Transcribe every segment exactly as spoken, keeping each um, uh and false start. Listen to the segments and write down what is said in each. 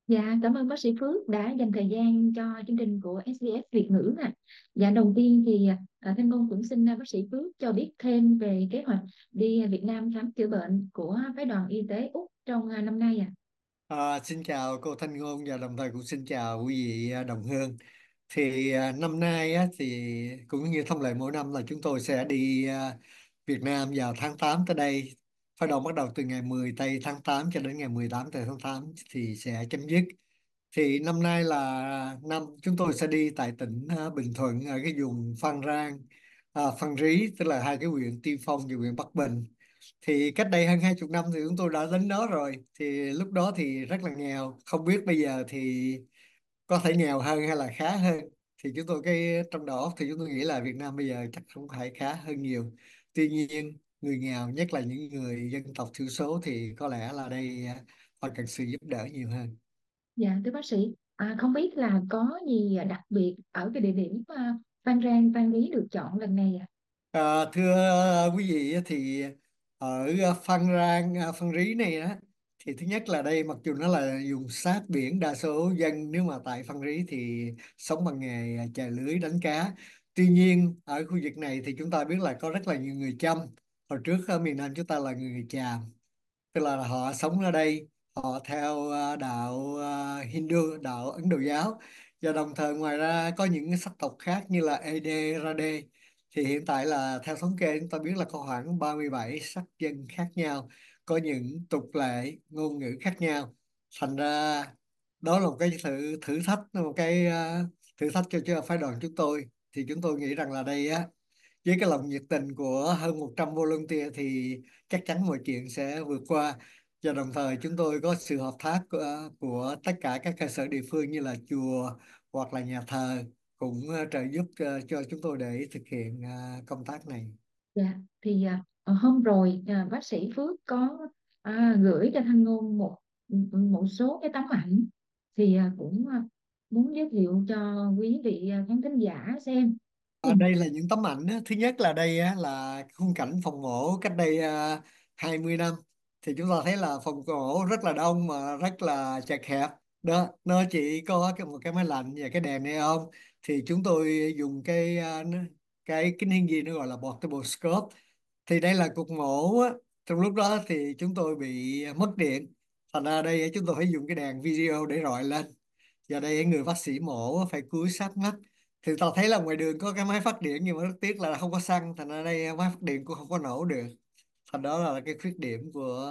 Dạ, cảm ơn bác sĩ Phước đã dành thời gian cho chương trình của ét bê ét Việt ngữ nè. Dạ, đầu tiên thì à, Thanh Ngôn cũng xin à, bác sĩ Phước cho biết thêm về kế hoạch đi Việt Nam khám chữa bệnh của phái đoàn y tế Úc trong à, năm nay ạ. À, xin chào cô Thanh Ngôn và đồng thời cũng xin chào quý vị à, đồng hương. Thì à, năm nay á, thì cũng như thông lệ mỗi năm là chúng tôi sẽ đi à, Việt Nam vào tháng tám tới đây. Bắt đầu bắt đầu từ ngày mười tây tháng tám cho đến ngày mười tám tây tháng tám thì sẽ chấm dứt. Thì năm nay là năm chúng tôi sẽ đi tại tỉnh à, Bình Thuận ở cái vùng Phan Rang, à, Phan Rí, tức là hai cái huyện Tiên Phong và huyện Bắc Bình. Thì cách đây hơn hai chục năm thì chúng tôi đã đến đó rồi, thì lúc đó thì rất là nghèo, không biết bây giờ thì có thể nghèo hơn hay là khá hơn. Thì chúng tôi cái trong đó thì chúng tôi nghĩ là Việt Nam bây giờ chắc không phải khá hơn nhiều. Tuy nhiên người nghèo, nhất là những người dân tộc thiểu số, thì có lẽ là đây à, họ cần sự giúp đỡ nhiều hơn. Dạ, thưa bác sĩ, à, không biết là có gì đặc biệt ở cái địa điểm à, Phan Rang, Phan Rí được chọn lần này ạ? À, thưa quý vị á, thì ở Phan Rang, à, Phan Rí này á, thì thứ nhất là đây mặc dù nó là vùng sát biển, đa số dân nếu mà tại Phan Rí thì sống bằng nghề chài lưới đánh cá. Tuy nhiên ở khu vực này thì chúng ta biết là có rất là nhiều người Chăm. Hồi trước ở miền Nam chúng ta là người Chàm, tức là họ sống ở đây, họ theo à, đạo à, Hindu, đạo Ấn Độ giáo, và đồng thời ngoài ra có những cái sắc tộc khác như là Ede, Rade. Thì hiện tại là theo thống kê chúng ta biết là có khoảng ba mươi bảy sắc dân khác nhau, có những tục lệ ngôn ngữ khác nhau. Thành ra đó là một cái thử thử thách, một cái à, thử thách cho cho phái đoàn chúng tôi. Thì chúng tôi nghĩ rằng là đây á, với cái lòng nhiệt tình của hơn một trăm volunteer thì chắc chắn mọi chuyện sẽ vượt qua. Và đồng thời chúng tôi có sự hợp tác của, của tất cả các cơ sở địa phương như là chùa hoặc là nhà thờ, cũng ờ, trợ giúp ờ, cho chúng tôi để thực hiện ờ, công tác này. Dạ, thì à, ờ, hôm rồi à, bác sĩ Phước có à, gửi cho Thanh Ngôn một một số cái tấm ảnh thì à, cũng à, muốn giới thiệu cho quý vị à, khán thính giả xem. Ở đây là những tấm ảnh á. Thứ nhất là đây á, là khung cảnh phòng mổ cách đây uh, hai mươi năm. Thì chúng ta thấy là phòng mổ rất là đông mà rất là chật hẹp. Đó, nó chỉ có cái, một cái máy lạnh và cái đèn neon. Thì chúng tôi dùng cái à, nó- cái kính hiển vi nó gọi là portable scope. Thì đây là cục mổ á. Trong lúc đó thì chúng tôi bị mất điện. Thành ra đây chúng tôi phải dùng cái đèn video để rọi lên. Giờ đây người bác sĩ mổ phải cúi sát mắt. Thì tao thấy là ngoài đường có cái máy phát điện nhưng mà rất tiếc là không có xăng, thành ra đây máy phát điện cũng không có nổ được. Thành đó là cái khuyết điểm của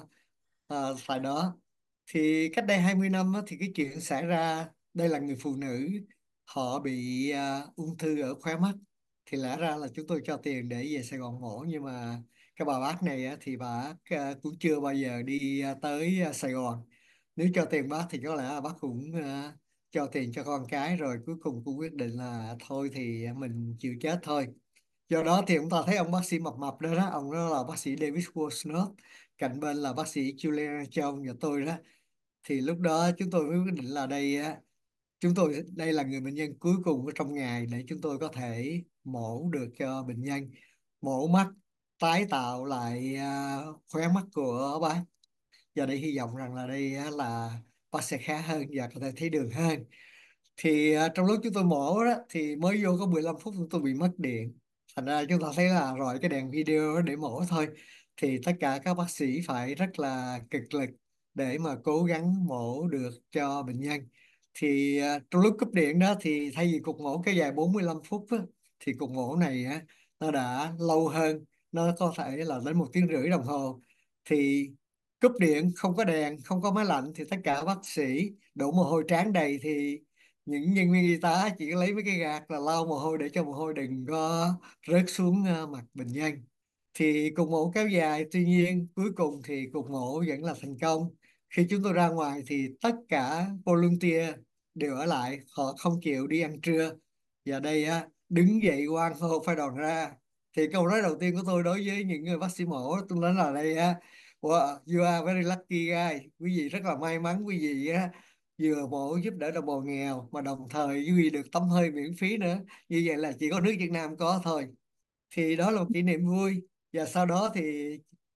uh, tại đó. Thì cách đây hai mươi năm á, thì cái chuyện xảy ra, đây là người phụ nữ, họ bị à, ung thư ở khóe mắt. Thì lẽ ra là chúng tôi cho tiền để về Sài Gòn mổ, nhưng mà cái bà bác này á, thì bà bác, à, cũng chưa bao giờ đi à, tới à, Sài Gòn. Nếu cho tiền bác thì có lẽ là bác cũng à, cho tiền cho con cái, rồi cuối cùng cũng quyết định là thôi thì mình chịu chết thôi. Do đó thì chúng ta thấy ông bác sĩ mập mập đó, đó ông đó là bác sĩ David Wolsnot, cạnh bên là bác sĩ Juliana Jones và tôi đó. Thì lúc đó chúng tôi mới quyết định là đây á, chúng tôi đây là người bệnh nhân cuối cùng ở trong ngày để chúng tôi có thể mổ được cho bệnh nhân, mổ mắt, tái tạo lại à, khóe mắt của bác. Và đây hy vọng rằng là đây á, là bác sẽ khá hơn và có thể thấy đường hơn. Thì à, trong lúc chúng tôi mổ đó thì mới vô có mười lăm phút chúng tôi bị mất điện. Thành ra chúng ta thấy là rồi cái đèn video đó để mổ thôi. Thì tất cả các bác sĩ phải rất là cực lực để mà cố gắng mổ được cho bệnh nhân. Thì à, trong lúc cúp điện đó thì thay vì cuộc mổ kéo dài bốn mươi lăm phút á, thì cuộc mổ này á, nó đã lâu hơn, nó có thể là đến một tiếng rưỡi đồng hồ. Thì cúp điện, không có đèn, không có máy lạnh, thì tất cả bác sĩ đổ mồ hôi trán đầy. Thì những nhân viên y tá chỉ có lấy mấy cái gạt là lau mồ hôi để cho mồ hôi đừng có rớt xuống ờ, mặt bệnh nhân. Thì cuộc mổ kéo dài, tuy nhiên cuối cùng thì cuộc mổ vẫn là thành công. Khi chúng tôi ra ngoài thì tất cả volunteer đều ở lại, họ không chịu đi ăn trưa. Và đây á, đứng dậy hoan hô phải đoàn ra. Thì câu nói đầu tiên của tôi đối với những người bác sĩ mổ, tôi nói là đây á: "Wow, you are very lucky guy." Quý vị rất là may mắn, quý vị á vừa mổ giúp đỡ đồng bào nghèo mà đồng thời quý vị được tắm hơi miễn phí nữa. Như vậy là chỉ có nước Việt Nam có thôi. Thì đó là một kỷ niệm vui. Và sau đó thì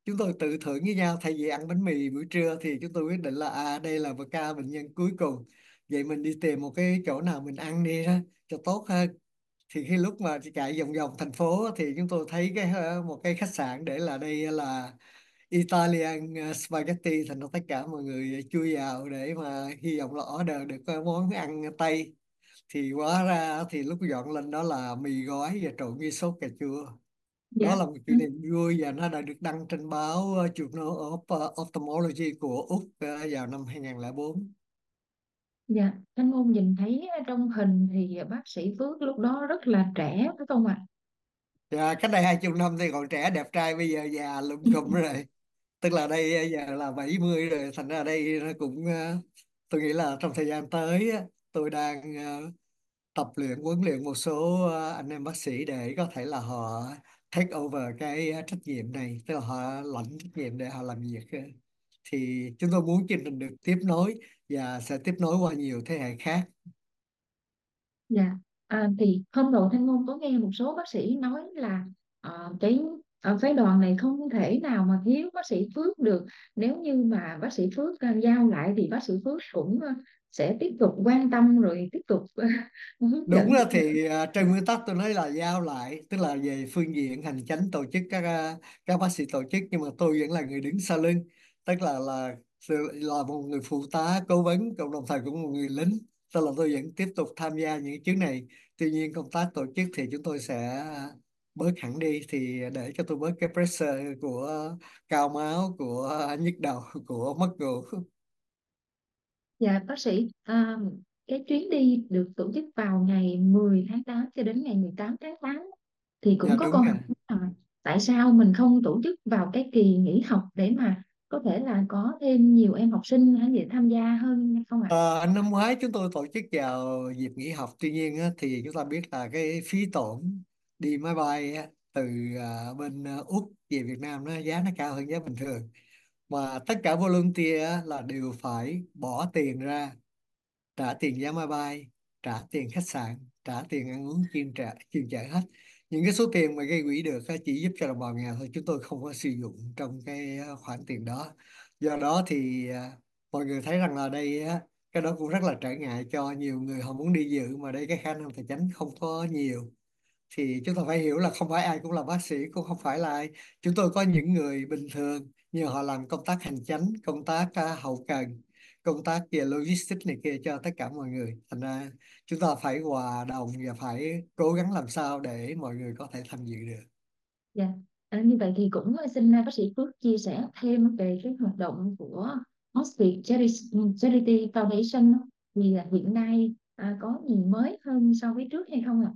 chúng tôi tự thưởng với nhau, thay vì ăn bánh mì buổi trưa thì chúng tôi quyết định là à đây là ca bệnh nhân cuối cùng, vậy mình đi tìm một cái chỗ nào mình ăn đi đó cho tốt hơn. Thì khi lúc mà chạy vòng vòng thành phố thì chúng tôi thấy cái ờ, một cái khách sạn để là đây là Italian ờ, Spaghetti, thành ra tất cả mọi người chui vào để mà hy vọng là order được cái món ăn Tây. Thì hóa ra thì lúc dọn lên đó là mì gói và trộn với sốt cà chua. Đó Dạ. là một kỷ niệm vui và nó đã được đăng trên báo uh, Journal of uh, Ophthalmology của Úc uh, vào năm hai không không bốn. Dạ, Thanh Ngôn nhìn thấy trong hình thì bác sĩ Phước lúc đó rất là trẻ phải không ạ? Và cách đây hai chục năm thì còn trẻ đẹp trai, bây giờ già lùm cùm rồi. Tức là đây uh, giờ là bảy mươi rồi, thành ra đây nó cũng uh, tôi nghĩ là trong thời gian tới á, tôi đang uh, tập luyện huấn luyện một số uh, anh em bác sĩ để có thể là họ take over cái uh, trách nhiệm này, tức là họ lãnh trách nhiệm để họ làm việc. uh, thì chúng tôi muốn chương trình được tiếp nối và sẽ tiếp nối qua nhiều thế hệ khác. Dạ, à, thì hôm đầu Thanh Ngôn có nghe một số bác sĩ nói là ờ, cái ờ, phái đoàn này không thể nào mà thiếu bác sĩ Phước được. Nếu như mà bác sĩ Phước ờ, giao lại thì bác sĩ Phước cũng ờ, sẽ tiếp tục quan tâm rồi tiếp tục hướng Đúng dẫn là giúp đỡ. thì à, trên nguyên tắc tôi nói là giao lại, tức là về phương diện hành chánh tổ chức các à, các bác sĩ tổ chức, nhưng mà tôi vẫn là người đứng sau lưng, tức là là sự- là một người phụ tá cố vấn, cộng đồng thời cũng một người lính, tức là tôi vẫn tiếp tục tham gia những chuyến này. Tuy nhiên công tác tổ chức thì chúng tôi sẽ bớt hẳn đi, thì để cho tôi bớt cái pressure của cao máu, của nhức đầu, của mất ngủ. Dạ bác sĩ, à, cái chuyến đi được tổ chức vào ngày mười tháng tám cho đến ngày mười tám tháng tám thì cũng Dạ có đúng câu hỏi rồi. là tại sao mình không tổ chức vào cái kỳ nghỉ học để mà có thể là có thêm nhiều em học sinh hay gì tham gia hơn không ạ? Ờ, năm ngoái chúng tôi tổ chức vào dịp nghỉ học, tuy nhiên á, thì chúng ta biết là cái phí tổn đi máy bay á, từ à, bên à, Úc về Việt Nam nó giá nó cao hơn giá bình thường, mà tất cả volunteer á, là đều phải bỏ tiền ra, trả tiền vé máy bay, trả tiền khách sạn, trả tiền ăn uống chuyên trả chuyên trả hết. Những cái số tiền mà gây quỹ được á, chỉ giúp cho đồng bào nghèo thôi, chúng tôi không có sử dụng trong cái ờ, khoản tiền đó. Do đó thì à, mọi người thấy rằng là đây á, cái đó cũng rất là trở ngại cho nhiều người họ muốn đi dự, mà đây cái khả năng tài chính không có nhiều. Thì chúng ta phải hiểu là không phải ai cũng là bác sĩ, cũng không phải là ai. Chúng tôi có những người bình thường nhưng họ làm công tác hành chánh, công tác à, hậu cần, công tác về logistics này kia cho tất cả mọi người. Thành ra chúng ta phải hòa đồng và phải cố gắng làm sao để mọi người có thể tham dự được. Dạ. À, như vậy thì cũng xin bác sĩ Phước chia sẻ thêm về cái hoạt động của Hospice Charity Charity Foundation thì là hiện nay à, có gì mới hơn so với trước hay không ạ?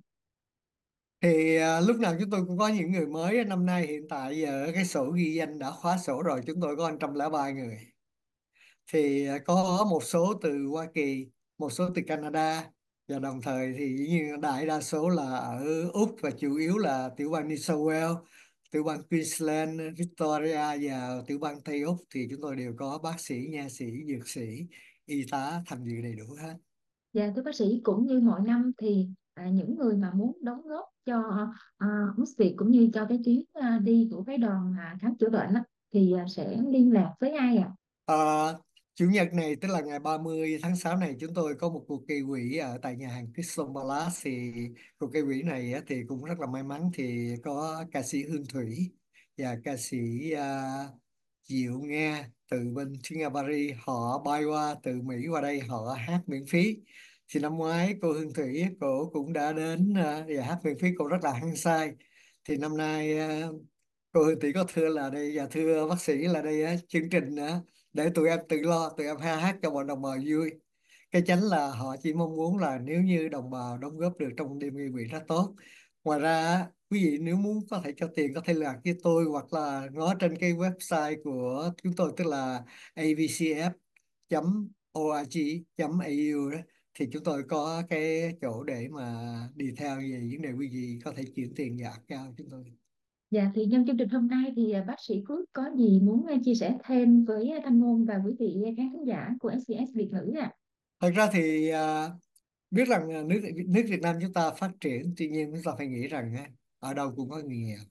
Thì à, lúc nào chúng tôi cũng có những người mới. Năm nay hiện tại giờ cái sổ ghi danh đã khóa sổ rồi, chúng tôi có một trăm lẻ ba người. Thì à, có một số từ Hoa Kỳ, một số từ Canada, và đồng thời thì dĩ nhiên đại đa số là ở Úc, và chủ yếu là tiểu bang New South Wales, tiểu bang Queensland, Victoria và tiểu bang Tây Úc. Thì chúng tôi đều có bác sĩ, nha sĩ, dược sĩ, y tá tham dự đầy đủ hết. Dạ thưa bác sĩ, cũng như mọi năm thì à, những người mà muốn đóng góp cho à, Hospice cũng như cho cái chuyến à, đi của cái đoàn à, khám chữa bệnh á, thì à, sẽ liên lạc với ai ạ? Ờ, Chủ nhật này, tức là ngày ba mươi tháng sáu này, chúng tôi có một cuộc gây quỹ ở tại nhà hàng Crystal Palace. Thì cuộc gây quỹ này á, thì cũng rất là may mắn, thì có ca sĩ Hương Thủy và ca sĩ uh, Diệu Nga từ bên Singapore, họ bay qua từ Mỹ qua đây họ hát miễn phí. Thì năm ngoái cô Hương Thủy cô cũng đã đến à, và hát miễn phí, cô rất là hăng say. Thì năm nay à, cô Hương Thủy có thưa là đây, và thưa bác sĩ là đây á, chương trình á, để tụi em tự lo, tụi em ha hát cho bọn đồng bào vui. Cái chánh là họ chỉ mong muốn là nếu như đồng bào đóng góp được trong đêm gây quỹ rất tốt. Ngoài ra á, quý vị nếu muốn có thể cho tiền có thể liên lạc với tôi, hoặc là ngó trên cái website của chúng tôi, tức là a v c f chấm org chấm a u đó. Thì chúng tôi có cái chỗ để mà đi theo về vấn đề quý vị có thể chuyển tiền vào account chúng tôi. Dạ thì nhân chương trình hôm nay thì à, bác sĩ Phước có gì muốn à, chia sẻ thêm với à, Thanh Ngôn và quý vị khán thính giả của ét bê ét Việt ngữ ạ? Thật ra thì à, biết rằng à, nước nước Việt Nam chúng ta phát triển, tuy nhiên chúng ta phải nghĩ rằng á, ở đâu cũng có người nghèo hết.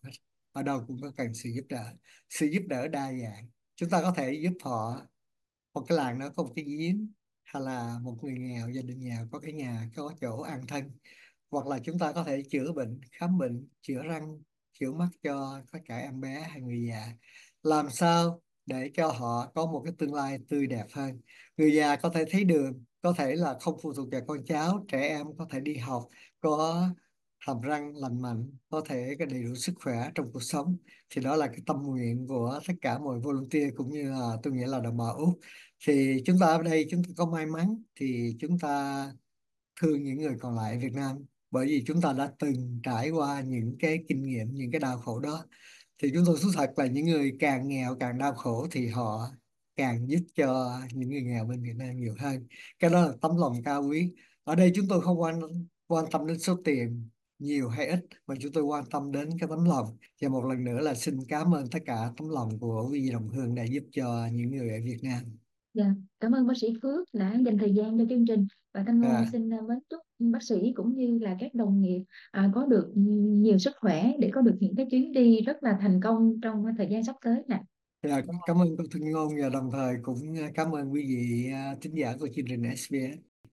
ở đâu cũng có cần sự giúp đỡ. Sự giúp đỡ đa dạng, chúng ta có thể giúp họ, một cái làng đó có một cái giếng, hay là một người nghèo, gia đình nghèo có cái nhà, có chỗ an thân, hoặc là chúng ta có thể chữa bệnh, khám bệnh, chữa răng, chữa mắt cho tất cả em bé hay người già, làm sao để cho họ có một cái tương lai tươi đẹp hơn. Người già có thể thấy đường, có thể là không phụ thuộc vào con cháu, trẻ em có thể đi học, có hàm răng lành mạnh, có thể có đầy đủ sức khỏe trong cuộc sống. Thì đó là cái tâm nguyện của tất cả mọi volunteer, cũng như là tôi nghĩ là đồng bào Úc. Thì chúng ta ở đây chúng ta có may mắn, thì chúng ta thương những người còn lại ở Việt Nam, bởi vì chúng ta đã từng trải qua những cái kinh nghiệm, những cái đau khổ đó. Thì chúng tôi thú thật là những người càng nghèo càng đau khổ thì họ càng giúp cho những người nghèo bên Việt Nam nhiều hơn. Cái đó là tấm lòng cao quý. Ở đây chúng tôi không quan quan tâm đến số tiền nhiều hay ít, mà chúng tôi quan tâm đến cái tấm lòng. Và một lần nữa là xin cảm ơn tất cả tấm lòng của quý vị đồng hương đã giúp cho những người ở Việt Nam. Dạ, cảm ơn bác sĩ Phước đã dành thời gian cho chương trình, và Thanh Ngôn À, xin à, mến chúc bác sĩ cũng như là các đồng nghiệp à, có được nhiều sức khỏe để có được những cái chuyến đi rất là thành công trong thời gian sắp tới nè. dạ, cảm ơn cô Thương Ngôn, và đồng thời cũng cảm ơn quý vị à, thính giả của chương trình ét bê ét.